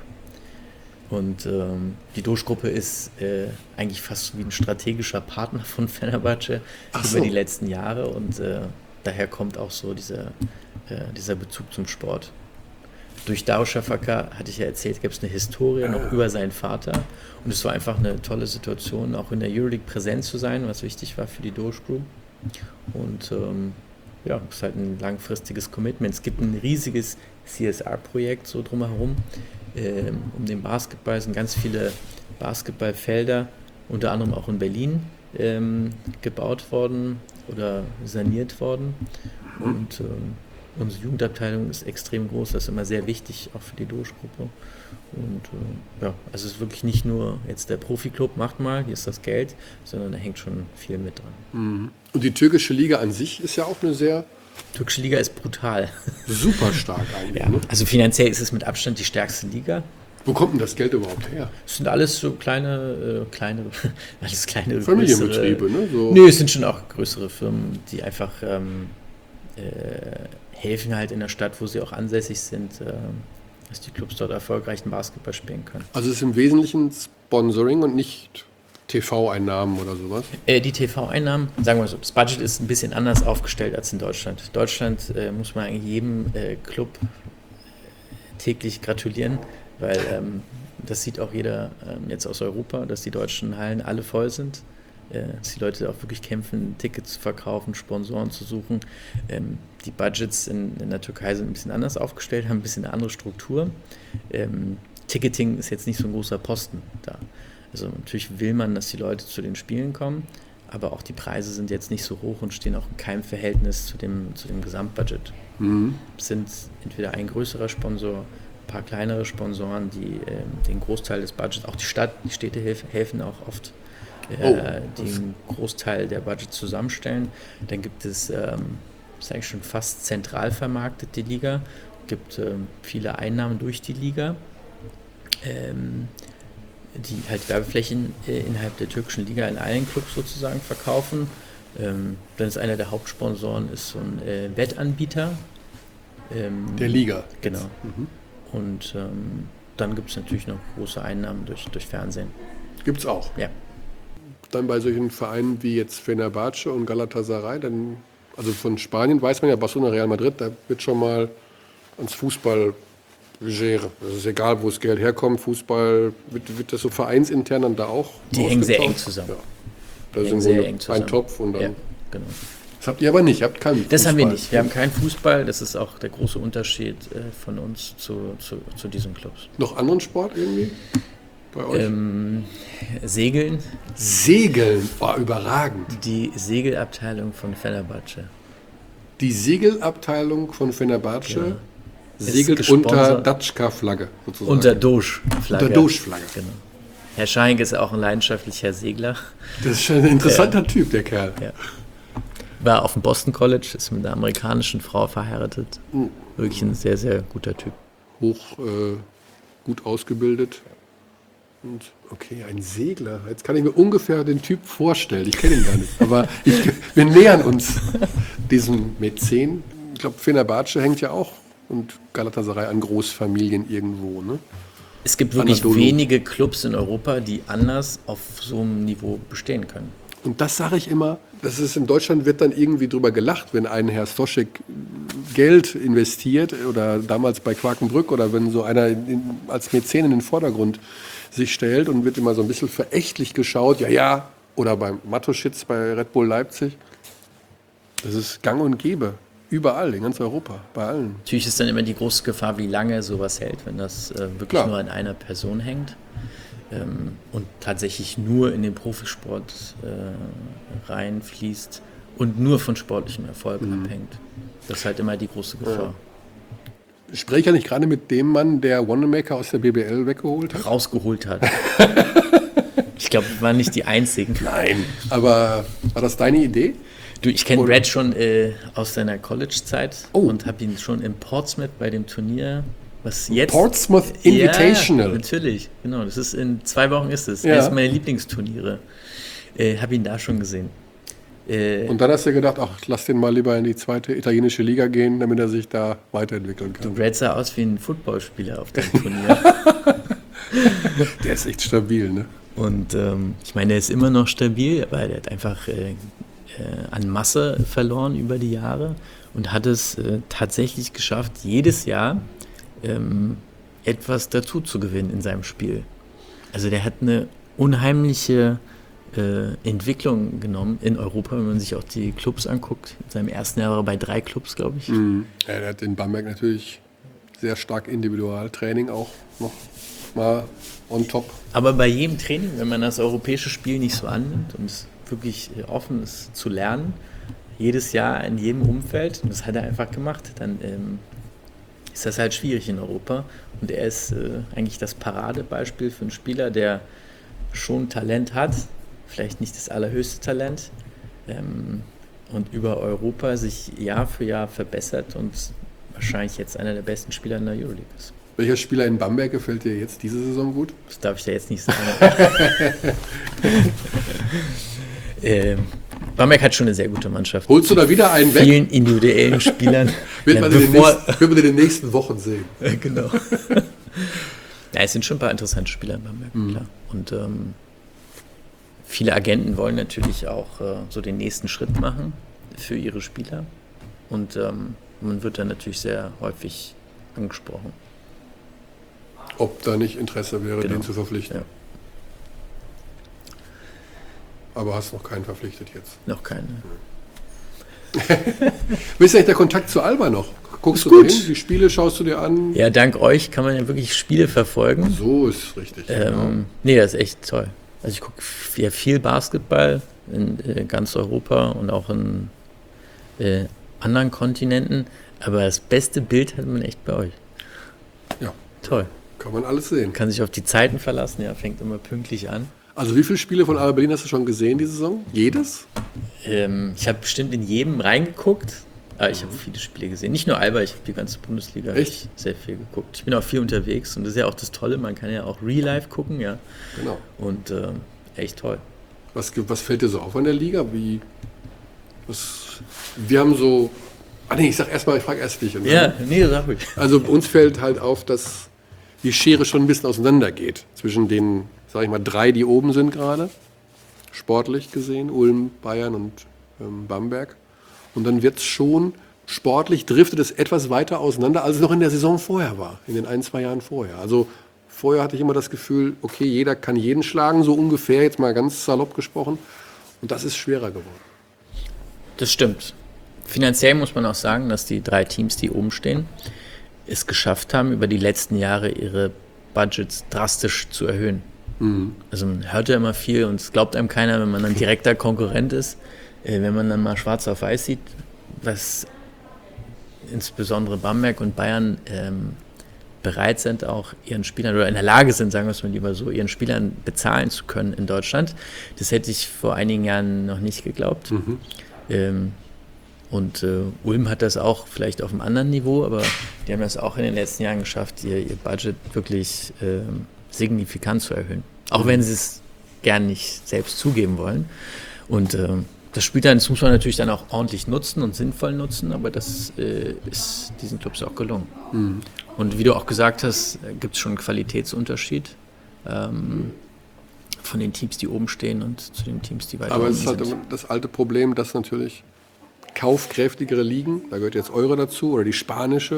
Speaker 2: Und ähm, die Douche-Gruppe ist äh, eigentlich fast wie ein strategischer Partner von Fenerbahce über
Speaker 1: so.
Speaker 2: die letzten Jahre. Und äh, daher kommt auch so dieser, äh, dieser Bezug zum Sport. Durch Darüşşafaka, hatte ich ja erzählt, gibt es eine Historie noch über seinen Vater. Und es war einfach eine tolle Situation, auch in der Euroleague präsent zu sein, was wichtig war für die Douche Group. Und ähm, ja, es ist halt ein langfristiges Commitment. Es gibt ein riesiges C S R-Projekt so drumherum. Ähm, um den Basketball sind ganz viele Basketballfelder, unter anderem auch in Berlin, ähm, gebaut worden oder saniert worden. Und ähm, unsere Jugendabteilung ist extrem groß, das ist immer sehr wichtig, auch für die Douche-Gruppe. Und äh, ja, also es ist wirklich nicht nur jetzt der Profi-Club macht mal, hier ist das Geld, sondern da hängt schon viel mit dran.
Speaker 1: Und die türkische Liga an sich ist ja auch eine sehr...
Speaker 2: Die türkische Liga ist brutal.
Speaker 1: Super stark eigentlich.
Speaker 2: Ja,
Speaker 1: ne?
Speaker 2: also finanziell ist es mit Abstand die stärkste Liga.
Speaker 1: Wo kommt denn das Geld überhaupt her?
Speaker 2: Es sind alles so kleine, äh, kleine, alles kleine
Speaker 1: Familienbetriebe, größere, ne? So.
Speaker 2: Nee, es sind schon auch größere Firmen, die einfach ähm, äh, helfen halt in der Stadt, wo sie auch ansässig sind, äh, dass die Clubs dort erfolgreichen Basketball spielen können.
Speaker 1: Also es ist im Wesentlichen Sponsoring und nicht T V-Einnahmen oder sowas?
Speaker 2: Äh, die T V-Einnahmen, sagen wir so, das Budget ist ein bisschen anders aufgestellt als in Deutschland. In Deutschland äh, muss man eigentlich jedem äh, Club täglich gratulieren, weil ähm, das sieht auch jeder ähm, jetzt aus Europa, dass die deutschen Hallen alle voll sind, äh, dass die Leute auch wirklich kämpfen, Tickets zu verkaufen, Sponsoren zu suchen. Ähm, die Budgets in, in der Türkei sind ein bisschen anders aufgestellt, haben ein bisschen eine andere Struktur. Ähm, Ticketing ist jetzt nicht so ein großer Posten da. Also natürlich will man, dass die Leute zu den Spielen kommen, aber auch die Preise sind jetzt nicht so hoch und stehen auch in keinem Verhältnis zu dem, zu dem Gesamtbudget. Mhm. Es sind entweder ein größerer Sponsor, ein paar kleinere Sponsoren, die äh, den Großteil des Budgets, auch die Stadt, die Städte helfen, helfen auch oft, äh,
Speaker 1: Oh.
Speaker 2: die einen Großteil der Budgets zusammenstellen. Dann gibt es, ähm, das ist eigentlich schon fast zentral vermarktet, die Liga. Es gibt ähm, viele Einnahmen durch die Liga, ähm, die halt Werbeflächen äh, innerhalb der türkischen Liga in allen Clubs sozusagen verkaufen. Ähm, dann ist einer der Hauptsponsoren ist so ein äh, Wettanbieter. Ähm,
Speaker 1: Der Liga.
Speaker 2: Genau.
Speaker 1: Mhm.
Speaker 2: Und ähm, dann gibt es natürlich noch große Einnahmen durch, durch Fernsehen.
Speaker 1: Gibt's auch.
Speaker 2: Ja.
Speaker 1: Dann bei solchen Vereinen wie jetzt Fenerbahce und Galatasaray, dann, also von Spanien weiß man ja, Barcelona, Real Madrid, da wird schon mal ans Fußball gere. Es ist egal, wo das Geld herkommt, Fußball, wird, wird das so vereinsintern dann da auch
Speaker 2: Die hängen sehr eng
Speaker 1: ausgetauscht?
Speaker 2: zusammen.
Speaker 1: Ja. Das
Speaker 2: hängen
Speaker 1: ist
Speaker 2: sehr
Speaker 1: im
Speaker 2: eng
Speaker 1: Grunde
Speaker 2: zusammen.
Speaker 1: ein Topf und dann...
Speaker 2: Ja, genau.
Speaker 1: Das habt ihr aber nicht, ihr habt keinen
Speaker 2: Das haben wir
Speaker 1: Fußball.
Speaker 2: nicht. Wir haben keinen Fußball. Das ist auch der große Unterschied äh, von uns zu, zu, zu diesen Clubs.
Speaker 1: Noch anderen Sport irgendwie bei euch?
Speaker 2: Ähm, Segeln,
Speaker 1: Segeln war überragend.
Speaker 2: die Segelabteilung von Fenerbahce.
Speaker 1: Die Segelabteilung von Fenerbahce
Speaker 2: Genau. Ist
Speaker 1: segelt unter
Speaker 2: gesponsert-
Speaker 1: Datschka-Flagge sozusagen.
Speaker 2: Unter Doge-Flagge.
Speaker 1: Unter Doge-Flagge.
Speaker 2: Genau. Herr Scheink ist auch ein leidenschaftlicher Segler.
Speaker 1: Das ist schon ein interessanter Typ, der Kerl.
Speaker 2: Ja. War auf dem Boston College, ist mit einer amerikanischen Frau verheiratet.
Speaker 1: Mhm.
Speaker 2: Wirklich ein sehr, sehr guter Typ.
Speaker 1: Hoch äh, gut ausgebildet. Und okay, ein Segler. Jetzt kann ich mir ungefähr den Typ vorstellen. Ich kenne ihn gar nicht. Aber ich, wir nähern uns diesem Mäzen. Ich glaube, Fenerbahce hängt ja auch und Galatasaray an Großfamilien irgendwo. Ne?
Speaker 2: Es gibt wirklich
Speaker 1: Anadolu.
Speaker 2: wenige Clubs in Europa, die anders auf so einem Niveau bestehen können.
Speaker 1: Und das sage ich immer, das ist in Deutschland wird dann irgendwie drüber gelacht, wenn ein Herr Stoschek Geld investiert oder damals bei Quakenbrück oder wenn so einer in, als Mäzen in den Vordergrund sich stellt und wird immer so ein bisschen verächtlich geschaut, ja, ja, oder beim Matuschitz bei Red Bull Leipzig. Das ist gang und gäbe, überall, in ganz Europa, bei allen.
Speaker 2: Natürlich ist dann immer die große Gefahr, wie lange sowas hält, wenn das äh, wirklich
Speaker 1: Klar.
Speaker 2: nur an einer Person hängt ähm, und tatsächlich nur in den Profisport äh, reinfließt und nur von sportlichem Erfolg
Speaker 1: Mhm.
Speaker 2: abhängt. Das ist halt immer die große Gefahr.
Speaker 1: Spreche ich ja nicht gerade mit dem Mann, der Wanamaker aus der B B L weggeholt hat?
Speaker 2: Rausgeholt hat. Ich glaube, wir waren nicht die Einzigen.
Speaker 1: Nein. Aber war das deine Idee?
Speaker 2: Du, ich kenne
Speaker 1: Oder-
Speaker 2: Brad schon äh, aus seiner College-Zeit
Speaker 1: Oh.
Speaker 2: und habe ihn schon in Portsmouth bei dem Turnier, was jetzt...
Speaker 1: Portsmouth Invitational.
Speaker 2: Ja, natürlich, genau. Das ist in zwei Wochen ist es.
Speaker 1: Ja.
Speaker 2: Eines meiner Lieblingsturniere. Äh, habe ihn da schon gesehen. Äh,
Speaker 1: Und dann hast du gedacht, ach, lass den mal lieber in die zweite italienische Liga gehen, damit er sich da weiterentwickeln kann.
Speaker 2: Brad sah aus wie ein Footballspieler auf dem Turnier.
Speaker 1: Der ist echt stabil, ne?
Speaker 2: Und ähm, ich meine, er ist immer noch stabil, aber er hat einfach äh, äh, an Masse verloren über die Jahre und hat es äh, tatsächlich geschafft, jedes Jahr ähm, etwas dazu zu gewinnen in seinem Spiel. Also der hat eine unheimliche äh, Entwicklung genommen in Europa, wenn man sich auch die Clubs anguckt. In seinem ersten Jahr war er bei drei Clubs, glaube ich.
Speaker 1: Mhm. Ja, der hat in Bamberg natürlich sehr stark Individualtraining auch noch mal on top.
Speaker 2: Aber bei jedem Training, wenn man das europäische Spiel nicht so annimmt und es wirklich offen ist zu lernen, jedes Jahr in jedem Umfeld, und das hat er einfach gemacht, dann ähm, ist das halt schwierig in Europa. Und er ist äh, eigentlich das Paradebeispiel für einen Spieler, der schon Talent hat, vielleicht nicht das allerhöchste Talent, ähm, und über Europa sich Jahr für Jahr verbessert und wahrscheinlich jetzt einer der besten Spieler in der Euroleague ist.
Speaker 1: Welcher Spieler in Bamberg gefällt dir jetzt diese Saison gut?
Speaker 2: Das darf ich da jetzt nicht sagen. ähm, Bamberg hat schon eine sehr gute Mannschaft.
Speaker 1: Holst du da wieder einen weg?
Speaker 2: Vielen individuellen Spielern.
Speaker 1: Wird
Speaker 2: Ja,
Speaker 1: man, in den
Speaker 2: bevor-
Speaker 1: nächsten, wird man in den nächsten Wochen sehen.
Speaker 2: genau. Ja, es sind schon ein paar interessante Spieler in Bamberg, klar. Und ähm, viele Agenten wollen natürlich auch äh, so den nächsten Schritt machen für ihre Spieler. Und ähm, man wird dann natürlich sehr häufig angesprochen.
Speaker 1: Ob da nicht Interesse wäre,
Speaker 2: Genau.
Speaker 1: den zu verpflichten.
Speaker 2: Ja.
Speaker 1: Aber hast noch keinen verpflichtet jetzt.
Speaker 2: Noch keine.
Speaker 1: Wie ist eigentlich der Kontakt zu Alba noch? Guckst
Speaker 2: Ist
Speaker 1: du
Speaker 2: gut.
Speaker 1: da hin? Die Spiele schaust du dir an?
Speaker 2: Ja, dank euch kann man ja wirklich Spiele verfolgen.
Speaker 1: So ist richtig.
Speaker 2: Ähm, nee, das ist echt toll. Also ich gucke ja viel Basketball in äh, ganz Europa und auch in äh, anderen Kontinenten, aber das beste Bild hat man echt bei euch.
Speaker 1: Ja,
Speaker 2: Toll.
Speaker 1: Kann man alles sehen.
Speaker 2: Kann sich auf die Zeiten verlassen, ja, fängt immer pünktlich an.
Speaker 1: Also wie viele Spiele von Alba Berlin hast du schon gesehen diese Saison? Jedes?
Speaker 2: Ähm, ich habe bestimmt in jedem reingeguckt. Aber ich habe viele Spiele gesehen. Nicht nur Alba, ich habe die ganze Bundesliga
Speaker 1: Echt?
Speaker 2: sehr viel geguckt. Ich bin auch viel unterwegs und das ist ja auch das Tolle, man kann ja auch Real Life gucken, ja.
Speaker 1: Genau.
Speaker 2: Und äh, echt toll.
Speaker 1: Was, was fällt dir so auf an der Liga? Wie, was, wir haben so... Ah nee, ich sag erstmal, ich frage erst dich.
Speaker 2: Ja, nee, sag ruhig.
Speaker 1: Also uns fällt halt auf, dass die Schere schon ein bisschen auseinander geht. Zwischen den, sag ich mal, drei, die oben sind gerade. Sportlich gesehen, Ulm, Bayern und ähm, Bamberg. Und dann wird es schon, sportlich driftet es etwas weiter auseinander, als es noch in der Saison vorher war, in den ein, zwei Jahren vorher. Also vorher hatte ich immer das Gefühl, okay, jeder kann jeden schlagen, so ungefähr, jetzt mal ganz salopp gesprochen. Und das ist schwerer geworden.
Speaker 2: Das stimmt. Finanziell muss man auch sagen, dass die drei Teams, die oben stehen, es geschafft haben, über die letzten Jahre ihre Budgets drastisch zu erhöhen. Mhm. Also man hört ja immer viel und es glaubt einem keiner, wenn man ein direkter Konkurrent ist. Wenn man dann mal schwarz auf weiß sieht, was insbesondere Bamberg und Bayern ähm, bereit sind, auch ihren Spielern, oder in der Lage sind, sagen wir es mal lieber so, ihren Spielern bezahlen zu können in Deutschland. Das hätte ich vor einigen Jahren noch nicht geglaubt. Mhm. Ähm, und äh, Ulm hat das auch vielleicht auf einem anderen Niveau, aber die haben das auch in den letzten Jahren geschafft, ihr, ihr Budget wirklich äh, signifikant zu erhöhen. Auch mhm. wenn sie es gern nicht selbst zugeben wollen. Und äh, das spielt dann, das muss man natürlich dann auch ordentlich nutzen und sinnvoll nutzen, aber das äh, ist diesen Clubs auch gelungen. Mhm. Und wie du auch gesagt hast, gibt es schon einen Qualitätsunterschied ähm, von den Teams, die oben stehen und zu den Teams, die weiter
Speaker 1: aber
Speaker 2: oben
Speaker 1: sind. Aber es ist
Speaker 2: sind.
Speaker 1: halt das alte Problem, dass natürlich kaufkräftigere Ligen, da gehört jetzt eure dazu oder die spanische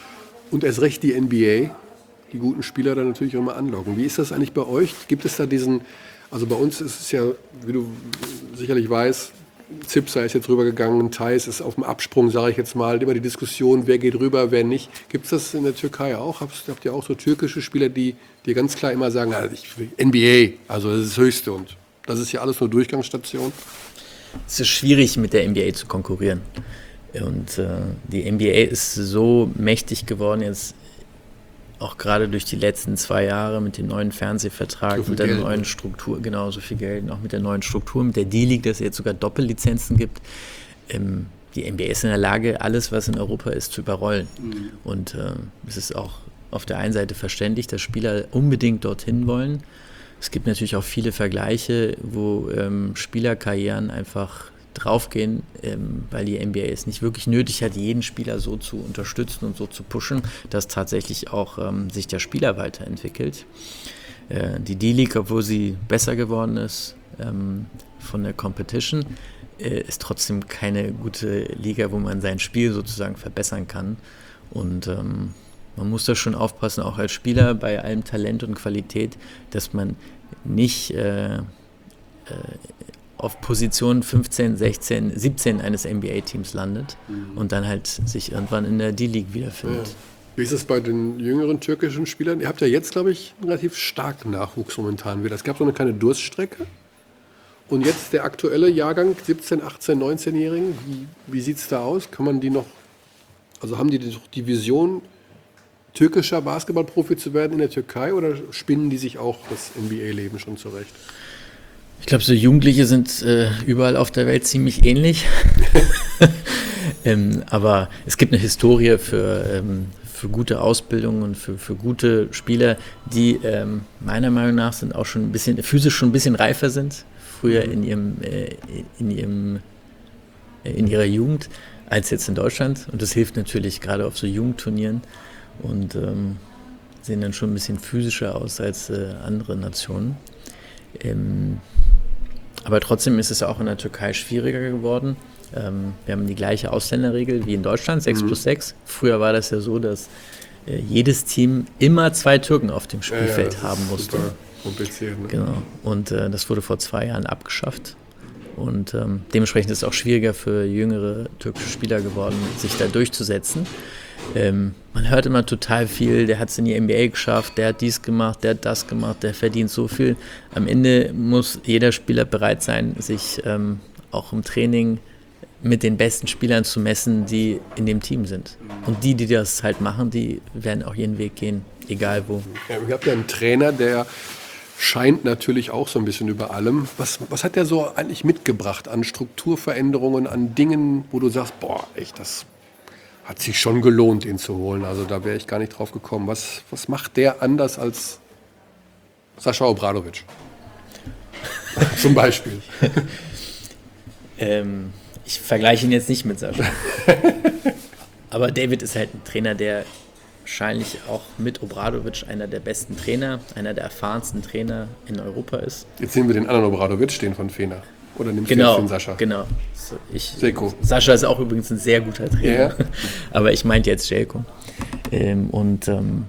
Speaker 1: und erst recht die N B A, die guten Spieler dann natürlich auch immer anlocken. Wie ist das eigentlich bei euch? Gibt es da diesen, also bei uns ist es ja, wie du sicherlich weißt, Zipser ist jetzt rübergegangen, Theis ist auf dem Absprung, sage ich jetzt mal, immer die Diskussion, wer geht rüber, wer nicht. Gibt es das in der Türkei auch? Habt, habt ihr auch so türkische Spieler, die dir ganz klar immer sagen, also ich, N B A, also das ist das Höchste und das ist ja alles nur Durchgangsstation?
Speaker 2: Es ist schwierig, mit der N B A zu konkurrieren. Und äh, die N B A ist so mächtig geworden jetzt, auch gerade durch die letzten zwei Jahre mit dem neuen Fernsehvertrag, so mit der Geld, neuen Struktur, genau, so viel Geld, auch mit der neuen Struktur, mit der D-League, dass es jetzt sogar Doppellizenzen gibt. Ähm, die N B A ist in der Lage, alles, was in Europa ist, zu überrollen. Mhm. Und äh, es ist auch auf der einen Seite verständlich, dass Spieler unbedingt dorthin wollen. Es gibt natürlich auch viele Vergleiche, wo ähm, Spielerkarrieren einfach draufgehen, ähm, weil die N B A es nicht wirklich nötig hat, jeden Spieler so zu unterstützen und so zu pushen, dass tatsächlich auch ähm, sich der Spieler weiterentwickelt. Äh, die D-League, obwohl sie besser geworden ist ähm, von der Competition, äh, ist trotzdem keine gute Liga, wo man sein Spiel sozusagen verbessern kann. Und ähm, man muss da schon aufpassen, auch als Spieler bei allem Talent und Qualität, dass man nicht äh, äh, auf Position fünfzehn, sechzehn, siebzehn eines N B A-Teams landet mhm. und dann halt sich irgendwann in der D-League wiederfindet.
Speaker 1: Ja. Wie ist es bei den jüngeren türkischen Spielern? Ihr habt ja jetzt, glaube ich, einen relativ starken Nachwuchs momentan wieder. Es gab so eine kleine Durststrecke. Und jetzt der aktuelle Jahrgang, siebzehn-, achtzehn-, neunzehnjährigen, wie, wie sieht es da aus? Kann man die noch, also haben die die Vision, türkischer Basketballprofi zu werden in der Türkei oder spinnen die sich auch das N B A-Leben schon zurecht?
Speaker 2: Ich glaube, so Jugendliche sind äh, überall auf der Welt ziemlich ähnlich. ähm, aber es gibt eine Historie für, ähm, für gute Ausbildung und für, für gute Spieler, die ähm, meiner Meinung nach sind auch schon ein bisschen physisch schon ein bisschen reifer sind, früher in ihrem, äh, in ihrem äh, in ihrer Jugend als jetzt in Deutschland. Und das hilft natürlich gerade auf so Jugendturnieren und ähm, sehen dann schon ein bisschen physischer aus als äh, andere Nationen. Ähm, aber trotzdem ist es auch in der Türkei schwieriger geworden. Ähm, wir haben die gleiche Ausländerregel wie in Deutschland, sechs plus sechs. Früher war das ja so, dass äh, jedes Team immer zwei Türken auf dem Spielfeld ja, ja, haben musste.
Speaker 1: Super kompliziert, ne?
Speaker 2: Genau. Und äh, das wurde vor zwei Jahren abgeschafft. Und ähm, dementsprechend ist es auch schwieriger für jüngere türkische Spieler geworden, sich da durchzusetzen. Ähm, man hört immer total viel, der hat es in die N B A geschafft, der hat dies gemacht, der hat das gemacht, der verdient so viel. Am Ende muss jeder Spieler bereit sein, sich ähm, auch im Training mit den besten Spielern zu messen, die in dem Team sind. Und die, die das halt machen, die werden auch ihren Weg gehen, egal wo.
Speaker 1: Ja, ihr habt ja einen Trainer, der scheint natürlich auch so ein bisschen über allem. Was, was hat der so eigentlich mitgebracht an Strukturveränderungen, an Dingen, wo du sagst, boah, echt, das hat sich schon gelohnt, ihn zu holen. Also da wäre ich gar nicht drauf gekommen. Was, was macht der anders als Sascha Obradovic? Zum Beispiel.
Speaker 2: ähm, ich vergleiche ihn jetzt nicht mit Sascha. Aber David ist halt ein Trainer, der wahrscheinlich auch mit Obradovic einer der besten Trainer, einer der erfahrensten Trainer in Europa ist.
Speaker 1: Jetzt sehen wir den anderen Obradovic, den von Fener. Oder nimmst
Speaker 2: genau,
Speaker 1: du jetzt den Sascha?
Speaker 2: Genau, ich,
Speaker 1: Željko.
Speaker 2: Sascha ist auch übrigens ein sehr guter Trainer.
Speaker 1: Ja.
Speaker 2: Aber ich meinte jetzt Željko. Ähm, und ähm,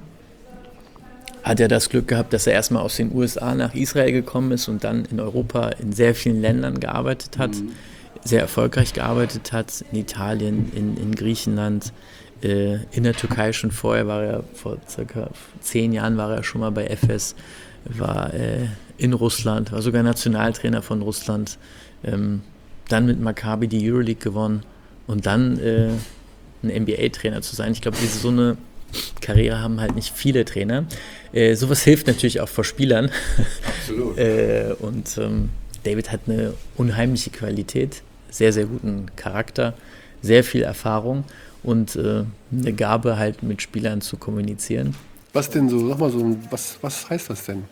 Speaker 2: hat er das Glück gehabt, dass er erstmal aus den U S A nach Israel gekommen ist und dann in Europa in sehr vielen Ländern gearbeitet hat, mhm. sehr erfolgreich gearbeitet hat, in Italien, in, in Griechenland, äh, in der Türkei schon vorher, war er vor circa zehn Jahren war er schon mal bei Efes, war äh, in Russland, war sogar Nationaltrainer von Russland, ähm, dann mit Maccabi die Euroleague gewonnen und dann äh, ein N B A-Trainer zu sein. Ich glaube, diese so eine Karriere haben halt nicht viele Trainer. Äh, sowas hilft natürlich auch vor Spielern.
Speaker 1: Absolut.
Speaker 2: äh, und ähm, David hat eine unheimliche Qualität, sehr, sehr guten Charakter, sehr viel Erfahrung und äh, eine Gabe halt mit Spielern zu kommunizieren.
Speaker 1: Was denn so, sag mal so, was, was heißt das denn?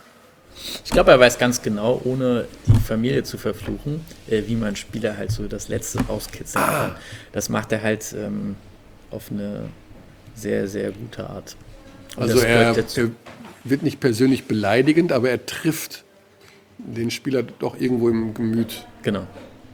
Speaker 2: Ich glaube, er weiß ganz genau, ohne die Familie zu verfluchen, äh, wie man Spieler halt so das Letzte rauskitzeln kann. Ah. Das macht er halt ähm, auf eine sehr, sehr gute Art. Und
Speaker 1: also er, er wird nicht persönlich beleidigend, aber er trifft den Spieler doch irgendwo im Gemüt.
Speaker 2: Genau.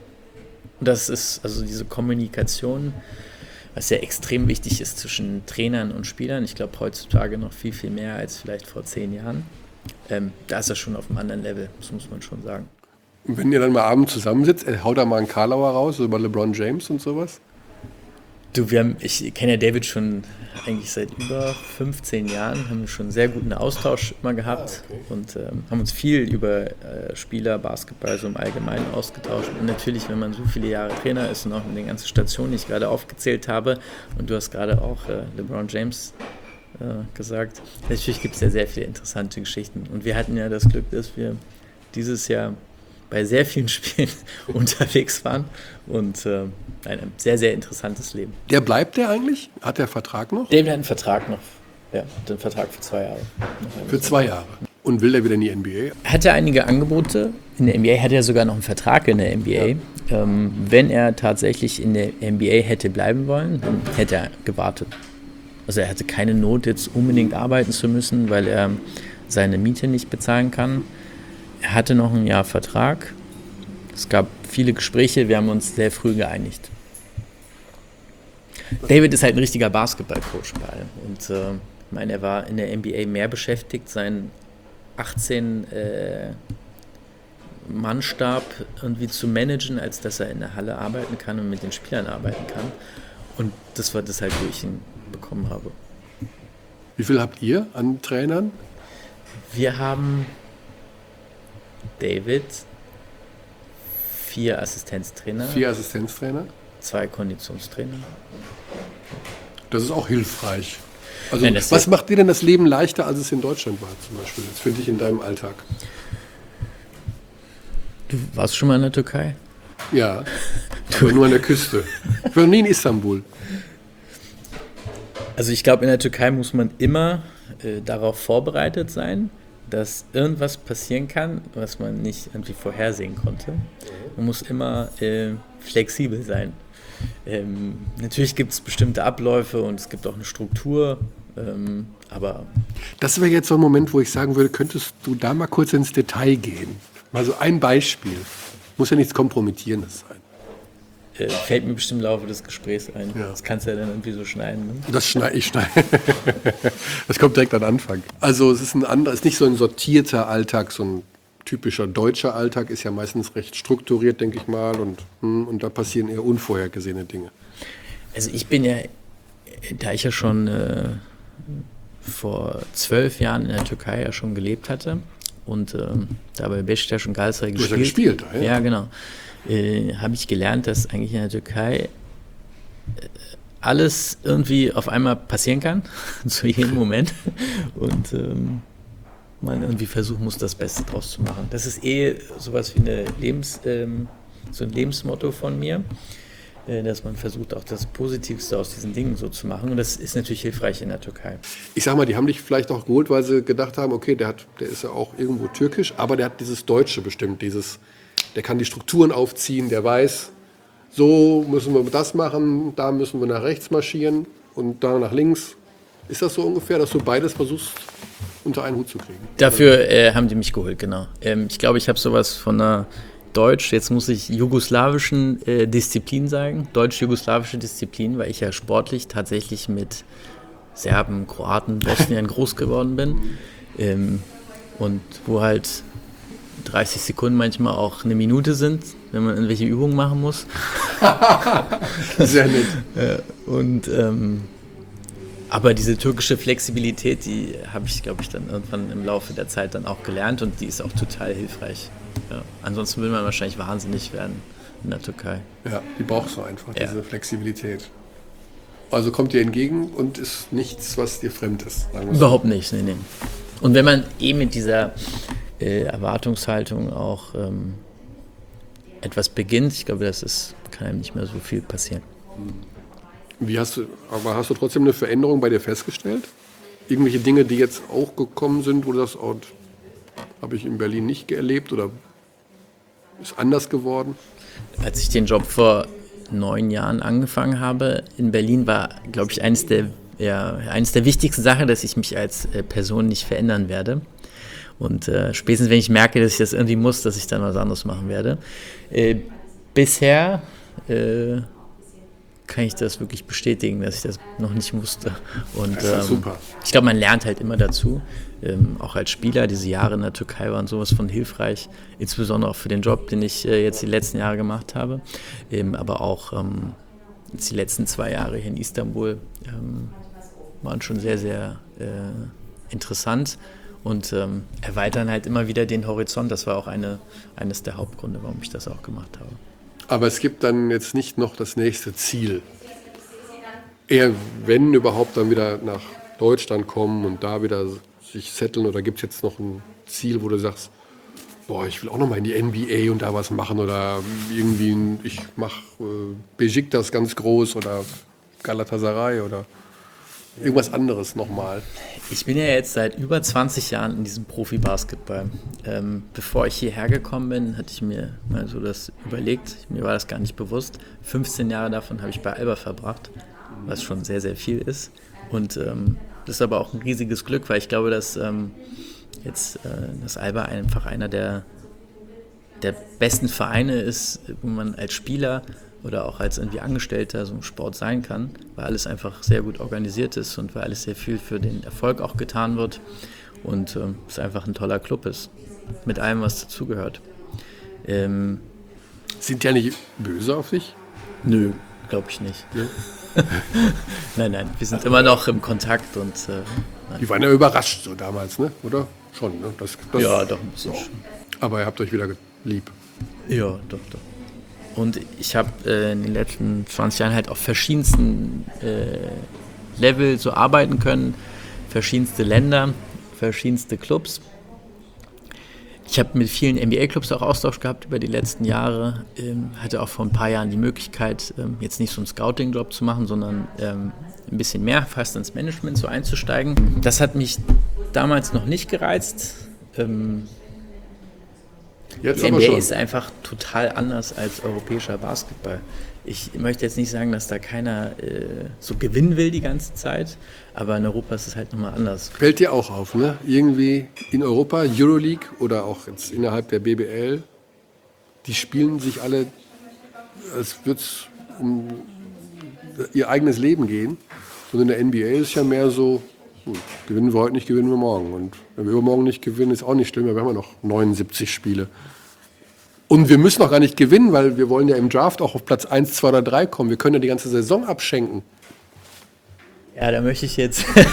Speaker 2: Und das ist also diese Kommunikation, was ja extrem wichtig ist zwischen Trainern und Spielern. Ich glaube heutzutage noch viel, viel mehr als vielleicht vor zehn Jahren. Ähm, da ist er schon auf einem anderen Level, das muss man schon sagen.
Speaker 1: Und wenn ihr dann mal abends zusammensitzt, haut er mal einen Karlauer raus, so über LeBron James und sowas?
Speaker 2: Du, wir haben, ich kenne ja David schon eigentlich seit über fünfzehn Jahren, haben schon einen sehr guten Austausch immer gehabt ah, okay. und ähm, haben uns viel über äh, Spieler, Basketball so im Allgemeinen ausgetauscht. Und natürlich, wenn man so viele Jahre Trainer ist und auch mit den ganzen Stationen, die ich gerade aufgezählt habe, und du hast gerade auch äh, LeBron James äh, gesagt, natürlich gibt es ja sehr viele interessante Geschichten. Und wir hatten ja das Glück, dass wir dieses Jahr bei sehr vielen Spielen unterwegs waren und äh, ein sehr, sehr interessantes Leben.
Speaker 1: Der bleibt der eigentlich? Hat der Vertrag noch?
Speaker 2: David hat einen Vertrag noch. Ja, hat einen Vertrag für zwei Jahre.
Speaker 1: Für zwei Jahre. Und will der wieder in die N B A?
Speaker 2: Er hatte einige Angebote in der N B A, hatte er sogar noch einen Vertrag in der N B A. Ja. Ähm, wenn er tatsächlich in der N B A hätte bleiben wollen, dann hätte er gewartet. Also er hatte keine Not, jetzt unbedingt arbeiten zu müssen, weil er seine Miete nicht bezahlen kann. Er hatte noch ein Jahr Vertrag. Es gab viele Gespräche, wir haben uns sehr früh geeinigt. David ist halt ein richtiger Basketball-Coach bei allem. Und äh, ich meine, er war in der N B A mehr beschäftigt, seinen achtzehn-Mann-Stab äh, irgendwie zu managen, als dass er in der Halle arbeiten kann und mit den Spielern arbeiten kann. Und das war das halt, wo ich ihn bekommen habe.
Speaker 1: Wie viel habt ihr an Trainern?
Speaker 2: Wir haben David, vier Assistenztrainer.
Speaker 1: Vier Assistenztrainer?
Speaker 2: Zwei Konditionstrainer.
Speaker 1: Das ist auch hilfreich. Also
Speaker 2: Nein,
Speaker 1: was macht dir denn das Leben leichter, als es in Deutschland war zum Beispiel? Das finde ich in deinem Alltag.
Speaker 2: Du warst schon mal in der Türkei?
Speaker 1: Ja, aber nur an der Küste. Ich war nie in Istanbul.
Speaker 2: Also ich glaube, in der Türkei muss man immer äh, darauf vorbereitet sein, dass irgendwas passieren kann, was man nicht irgendwie vorhersehen konnte. Man muss immer äh, flexibel sein. Ähm, natürlich gibt es bestimmte Abläufe und es gibt auch eine Struktur, ähm, aber...
Speaker 1: Das wäre jetzt so ein Moment, wo ich sagen würde, könntest du da mal kurz ins Detail gehen? Mal so ein Beispiel. Muss ja nichts Kompromittierendes sein.
Speaker 2: Äh, fällt mir bestimmt im Laufe des Gesprächs ein.
Speaker 1: Ja.
Speaker 2: Das kannst du ja dann irgendwie so schneiden. Ne?
Speaker 1: Das schneide ich. Schneide. Das kommt direkt an Anfang. Also es ist ein anderer, ist nicht so ein sortierter Alltag, so ein typischer deutscher Alltag ist ja meistens recht strukturiert, denke ich mal, und, und da passieren eher unvorhergesehene Dinge.
Speaker 2: Also ich bin ja, da ich ja schon äh, vor zwölf Jahren in der Türkei ja schon gelebt hatte, und ähm, da bei Beşiktaş und Galatasaray
Speaker 1: Du hast ja
Speaker 2: gespielt.
Speaker 1: gespielt, ja.
Speaker 2: Ja, genau. Äh, habe ich gelernt, dass eigentlich in der Türkei äh, alles irgendwie auf einmal passieren kann, zu jedem Moment. Und ähm, man irgendwie versuchen muss, das Beste draus zu machen. Das ist eh sowas wie eine Lebens, ähm, so ein Lebensmotto von mir, äh, dass man versucht, auch das Positivste aus diesen Dingen so zu machen. Und das ist natürlich hilfreich in der Türkei.
Speaker 1: Ich sag mal, die haben dich vielleicht auch geholt, weil sie gedacht haben, okay, der, hat, der ist ja auch irgendwo türkisch, aber der hat dieses Deutsche bestimmt, dieses, der kann die Strukturen aufziehen, der weiß, so müssen wir das machen, da müssen wir nach rechts marschieren und da nach links. Ist das so ungefähr, dass du beides versuchst, unter einen Hut zu kriegen?
Speaker 2: Dafür äh, haben die mich geholt, genau. Ähm, ich glaube, ich habe sowas von einer Deutsch, jetzt muss ich jugoslawischen äh, Disziplin sagen, deutsch-jugoslawische Disziplin, weil ich ja sportlich tatsächlich mit Serben, Kroaten, Bosnien groß geworden bin. Ähm, und wo halt dreißig Sekunden manchmal auch eine Minute sind, wenn man irgendwelche Übungen machen muss.
Speaker 1: Sehr nett.
Speaker 2: äh, und ähm, aber diese türkische Flexibilität, die habe ich, glaube ich, dann irgendwann im Laufe der Zeit dann auch gelernt und die ist auch total hilfreich. Ja. Ansonsten würde man wahrscheinlich wahnsinnig werden in der Türkei.
Speaker 1: Ja, die brauchst du einfach,
Speaker 2: Ja.
Speaker 1: diese Flexibilität. Also kommt dir entgegen und ist nichts, was dir fremd ist. Sagen wir so.
Speaker 2: Überhaupt nicht, nee, nee. Und wenn man eh mit dieser äh, Erwartungshaltung auch ähm, etwas beginnt, ich glaube, das ist, kann einem nicht mehr so viel passieren.
Speaker 1: Wie hast du, aber hast du trotzdem eine Veränderung bei dir festgestellt? Irgendwelche Dinge, die jetzt auch gekommen sind, wo du sagst, oh, habe ich in Berlin nicht erlebt oder ist anders geworden?
Speaker 2: Als ich den Job vor neun Jahren angefangen habe in Berlin, war, glaube ich, eines der, ja, eines der wichtigsten Sachen, dass ich mich als äh, Person nicht verändern werde. Und äh, spätestens, wenn ich merke, dass ich das irgendwie muss, dass ich dann was anderes machen werde. Äh, bisher äh, kann ich das wirklich bestätigen, dass ich das noch nicht musste. Und
Speaker 1: Das ist
Speaker 2: ähm,
Speaker 1: super.
Speaker 2: ich glaube, man lernt halt immer dazu. Ähm, auch als Spieler, diese Jahre in der Türkei waren sowas von hilfreich, insbesondere auch für den Job, den ich äh, jetzt die letzten Jahre gemacht habe. Ähm, aber auch ähm, jetzt die letzten zwei Jahre hier in Istanbul ähm, waren schon sehr, sehr äh, interessant und ähm, erweitern halt immer wieder den Horizont. Das war auch eine, eines der Hauptgründe, warum ich das auch gemacht habe.
Speaker 1: Aber es gibt dann jetzt nicht noch das nächste Ziel. Eher, wenn überhaupt, dann wieder nach Deutschland kommen und da wieder sich setteln. Oder gibt es jetzt noch ein Ziel, wo du sagst, boah, ich will auch noch mal in die N B A und da was machen. Oder irgendwie, ein, ich mache äh, Beşiktaş ganz groß oder Galatasaray oder irgendwas anderes nochmal.
Speaker 2: Ich bin ja jetzt seit über zwanzig Jahren in diesem Profi-Basketball. Ähm, bevor ich hierher gekommen bin, hatte ich mir mal so das überlegt. Mir war das gar nicht bewusst. fünfzehn Jahre davon habe ich bei Alba verbracht, was schon sehr, sehr viel ist. Und ähm, das ist aber auch ein riesiges Glück, weil ich glaube, dass ähm, jetzt äh, das Alba einfach einer der, der besten Vereine ist, wo man als Spieler oder auch als irgendwie Angestellter so im Sport sein kann, weil alles einfach sehr gut organisiert ist und weil alles sehr viel für den Erfolg auch getan wird und ähm, es einfach ein toller Club ist, mit allem, was dazugehört. Ähm,
Speaker 1: Sind die ja nicht böse auf dich?
Speaker 2: nö, glaube ich nicht.
Speaker 1: Ja.
Speaker 2: Nein, nein, wir sind immer noch im Kontakt und äh,
Speaker 1: Die waren ja überrascht so damals, ne? Oder? Schon, ne? Das, das,
Speaker 2: ja, doch ein bisschen schon.
Speaker 1: Aber ihr habt euch wieder lieb.
Speaker 2: Ja, doch, doch. Und ich habe äh, in den letzten zwanzig Jahren halt auf verschiedensten äh, Level so arbeiten können, verschiedenste Länder, verschiedenste Clubs. Ich habe mit vielen N B A-Clubs auch Austausch gehabt über die letzten Jahre, ähm, hatte auch vor ein paar Jahren die Möglichkeit, ähm, jetzt nicht so einen Scouting-Job zu machen, sondern ähm, ein bisschen mehr fast ins Management so einzusteigen. Das hat mich damals noch nicht gereizt. Ähm,
Speaker 1: Jetzt
Speaker 2: Die N
Speaker 1: aber
Speaker 2: B A
Speaker 1: schon.
Speaker 2: ist einfach total anders als europäischer Basketball. Ich möchte jetzt nicht sagen, dass da keiner äh, so gewinnen will die ganze Zeit, aber in Europa ist es halt nochmal anders.
Speaker 1: Fällt dir auch auf, ne? Irgendwie in Europa, Euroleague oder auch jetzt innerhalb der B B L, die spielen sich alle, als würde es um ihr eigenes Leben gehen. Und in der N B A ist es ja mehr so, gut, gewinnen wir heute nicht, gewinnen wir morgen. Und wenn wir übermorgen nicht gewinnen, ist auch nicht schlimm, weil wir haben ja noch neunundsiebzig Spiele. Und wir müssen auch gar nicht gewinnen, weil wir wollen ja im Draft auch auf Platz eins, zwei oder drei kommen. Wir können ja die ganze Saison abschenken.
Speaker 2: Ja, da möchte ich jetzt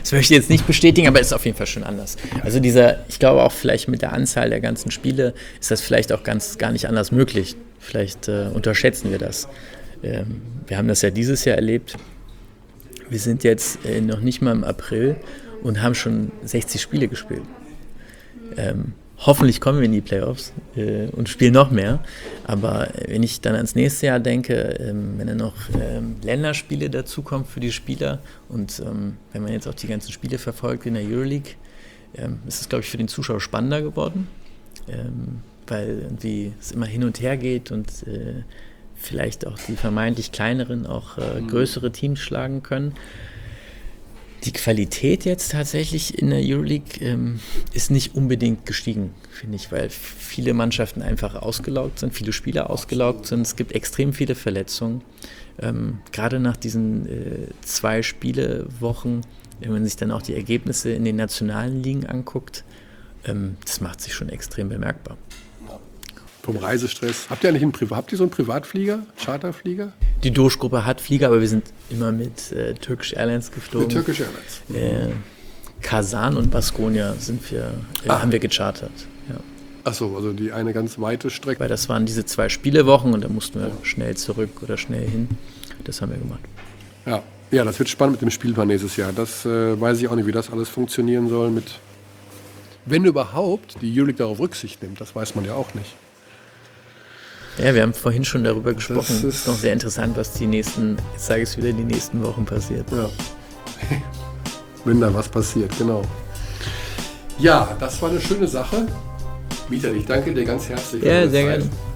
Speaker 2: Das möchte ich jetzt nicht bestätigen, aber es ist auf jeden Fall schon anders. Also dieser, ich glaube auch vielleicht mit der Anzahl der ganzen Spiele ist das vielleicht auch ganz gar nicht anders möglich. Vielleicht äh, unterschätzen wir das. Ähm, wir haben das ja dieses Jahr erlebt. Wir sind jetzt äh, noch nicht mal im April und haben schon sechzig Spiele gespielt. Ähm, hoffentlich kommen wir in die Playoffs äh, und spielen noch mehr. Aber wenn ich dann ans nächste Jahr denke, ähm, wenn dann noch ähm, Länderspiele dazukommen für die Spieler und ähm, wenn man jetzt auch die ganzen Spiele verfolgt in der Euroleague, ähm, ist es, glaube ich, für den Zuschauer spannender geworden, ähm, weil irgendwie es immer hin und her geht und äh, vielleicht auch die vermeintlich kleineren auch äh, größere Teams schlagen können. Die Qualität jetzt tatsächlich in der Euroleague ähm, ist nicht unbedingt gestiegen, finde ich, weil viele Mannschaften einfach ausgelaugt sind, viele Spieler ausgelaugt sind. Es gibt extrem viele Verletzungen. Ähm, gerade nach diesen äh, zwei Spielewochen, wenn man sich dann auch die Ergebnisse in den nationalen Ligen anguckt, ähm, das macht sich schon extrem bemerkbar.
Speaker 1: Vom Reisestress. Habt ihr eigentlich einen Privat, habt ihr so einen Privatflieger, Charterflieger?
Speaker 2: Die Doge-Gruppe hat Flieger, aber wir sind immer mit äh, Turkish Airlines geflogen.
Speaker 1: Mit Turkish Airlines.
Speaker 2: Äh, Kasan und Baskonia sind wir, äh,
Speaker 1: Ah.
Speaker 2: haben wir gechartert. Ja.
Speaker 1: Achso, also die eine ganz weite Strecke.
Speaker 2: Weil das waren diese zwei Spielewochen und da mussten wir schnell zurück oder schnell hin. Das haben wir gemacht.
Speaker 1: Ja, ja, das wird spannend mit dem Spielplan nächstes Jahr. Das äh, weiß ich auch nicht, wie das alles funktionieren soll. Mit, wenn überhaupt die Euroleague darauf Rücksicht nimmt, das weiß man ja auch nicht.
Speaker 2: Ja, wir haben vorhin schon darüber gesprochen.
Speaker 1: Das
Speaker 2: Es
Speaker 1: ist-
Speaker 2: ist noch sehr interessant, was die nächsten, jetzt sage ich es wieder, die nächsten Wochen passiert.
Speaker 1: Ja. Wenn da was passiert, genau. Ja, das war eine schöne Sache. Mieter, ich danke dir ganz herzlich. für
Speaker 2: Ja,
Speaker 1: deine
Speaker 2: sehr
Speaker 1: Zeit.
Speaker 2: gerne.